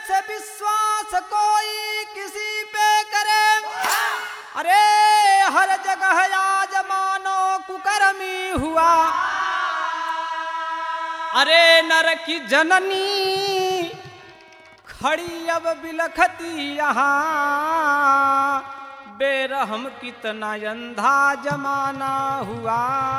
से विश्वास कोई किसी पे करे, अरे हर जगह आज मानो कुकर्मी हुआ। अरे नर की जननी खड़ी अब बिलखती यहाँ, बेरहम कितना अंधा जमाना हुआ।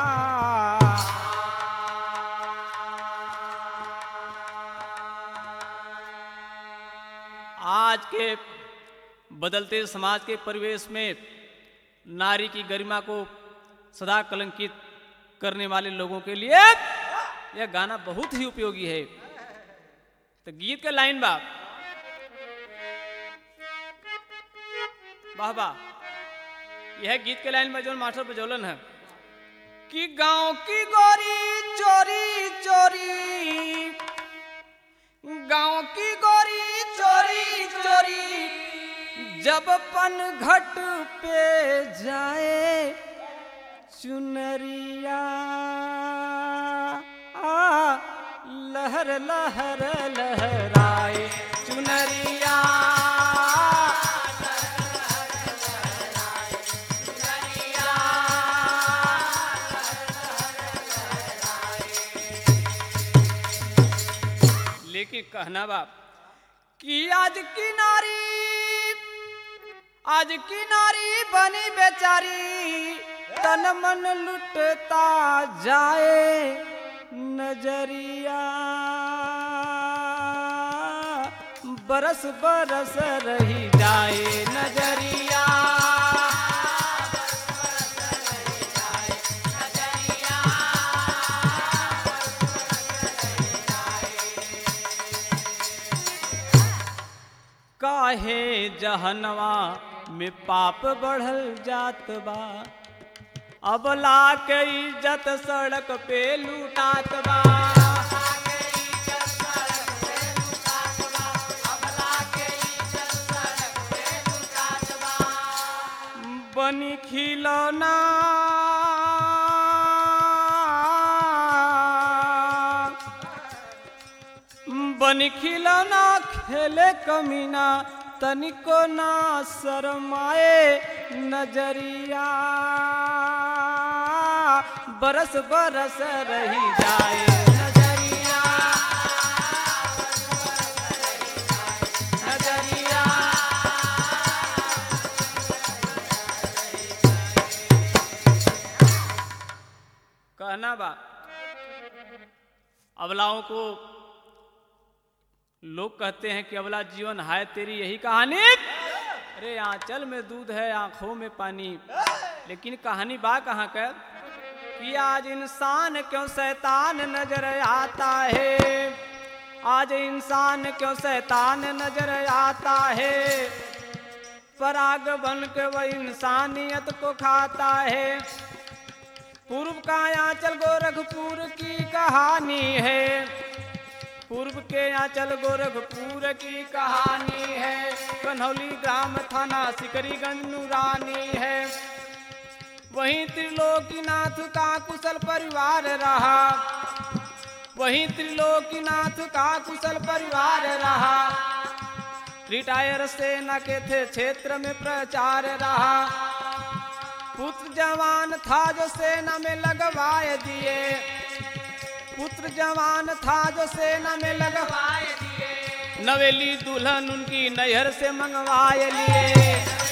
आज के बदलते समाज के परिवेश में नारी की गरिमा को सदा कलंकित करने वाले लोगों के लिए यह गाना बहुत ही उपयोगी है। तो गीत के लाइन बाप वाह वाह, यह गीत के लाइन में जो मास्टर बजौलन है कि गांव की गोरी चोरी चोरी, गांव की गोरी चोरी चोरी, जब पन घट पे जाए चुनरिया, लहर लहर लहराए चुनरिया, लेकिन कहना बाप कि आज की नारी बनी बेचारी, तन मन लुटता जाए नजरिया, बरस बरस रही जाए नजरिया, काहे जहनवा में पाप बढ़ल जात बा, अब ला के इज्जत सड़क पे लूटात बा, बनी खिलौना बनी खिलौना खेले कमीना, तनिको ना शरमाए नजरिया, बरस बरस रही जाए नजरिया, नजरिया। कहना बा अबलाओं को लोग कहते हैं कि अबला जीवन है तेरी यही कहानी, अरे आंचल में दूध है आंखों में पानी, लेकिन कहानी बा कहाँ का कि आज इंसान क्यों शैतान नजर आता है, आज इंसान क्यों शैतान नजर आता है, पराग बन के वह इंसानियत को खाता है। पूर्व का आंचल गोरखपुर की कहानी है, पूर्व के आंचल गोरखपुर की कहानी है, कन्हौली ग्राम थाना सिकरीगंज नूरानी है। वहीं त्रिलोकीनाथ का कुशल परिवार रहा, वहीं त्रिलोकीनाथ का कुशल परिवार रहा, रिटायर सेना के थे क्षेत्र में प्रचार रहा, पुत्र जवान था जो सेना में लगवाए दिए, पुत्र जवान था जो सेना में लगवाए दिए, नवेली दुल्हन उनकी नैहर से मंगवाए लिए,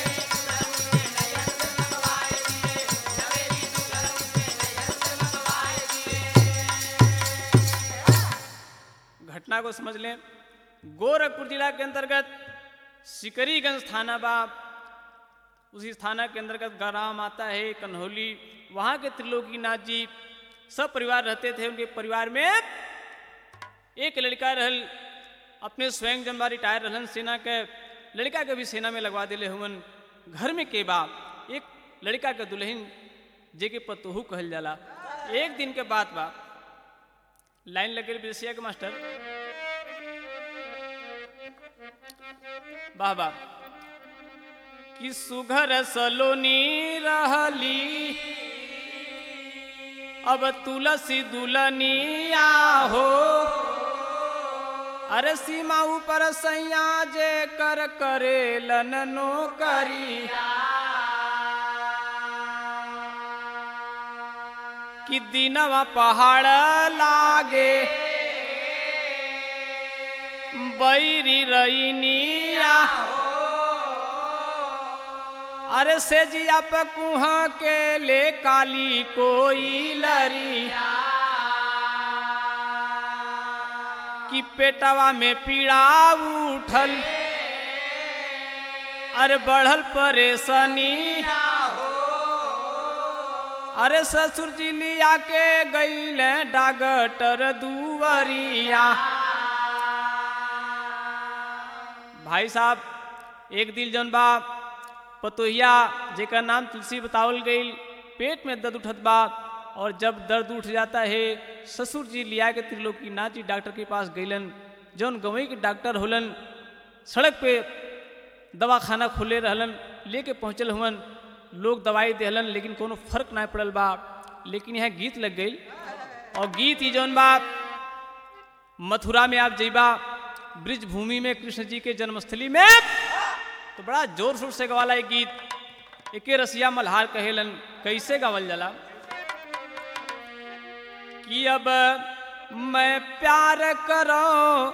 घटना को समझ लें। गोरखपुर जिला के अंतर्गत सिकरीगंज थाना बाप, उसी थाना के अंतर्गत ग्राम आता है कन्हौली, वहां के त्रिलोकीनाथ जी सब परिवार रहते थे। उनके परिवार में एक लड़का रहल, अपने स्वयं जब रिटायर रहन सेना के, लड़का के भी सेना में लगवा दिले हुवन। घर में के बाप एक लड़का के दुल्हन जे के पतोहू कहल जाला। एक दिन के बाद बाप लाइन लगे विदेशिया के मास्टर, वाह वाह, कि सुघर सलोनी रहली अब तुलसी दुल्हनिया हो, अरे सीमा ऊपर सैया जे कर करेलन नौकरी कि दिनवा पहाड़ लागे बैरी रईनिया अरे से जिया पे कुह के ले काली कोई लरी कि पेटवा में पीड़ा उठल अरे बढ़ल परेशानी अरे ससुर जी लिया के गईले डॉक्टर दुवरिया भाई साहब एक दिल जौन बा पतोहिया जेकर नाम तुलसी बतावल गई पेट में दर्द उठत बा और जब दर्द उठ जाता है ससुर जी लिया के त्रिलोकीनाथ जी डॉक्टर के पास गईलन जौन गवई के डॉक्टर होलन सड़क पे दवाखाना खुले रहलन लेके पहुँचल हुवन लोग दवाई देहलन लेकिन कोनो फर्क ना पड़ल बा लेकिन यहाँ गीत लग गई और गीत ही जौन बा मथुरा में आप जइबा ब्रिज भूमि में कृष्ण जी के जन्मस्थली में तो बड़ा जोर शोर से गवाला एक गीत एके रसिया मल्हार कहेलन कैसे गावल जाला कि अब मैं प्यार करो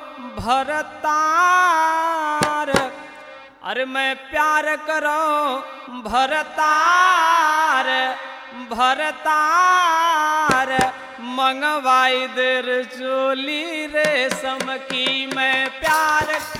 भरतार अरे मैं प्यार करो भरतार भरतार मंगवाई देर चोली रेशम की मैं प्यार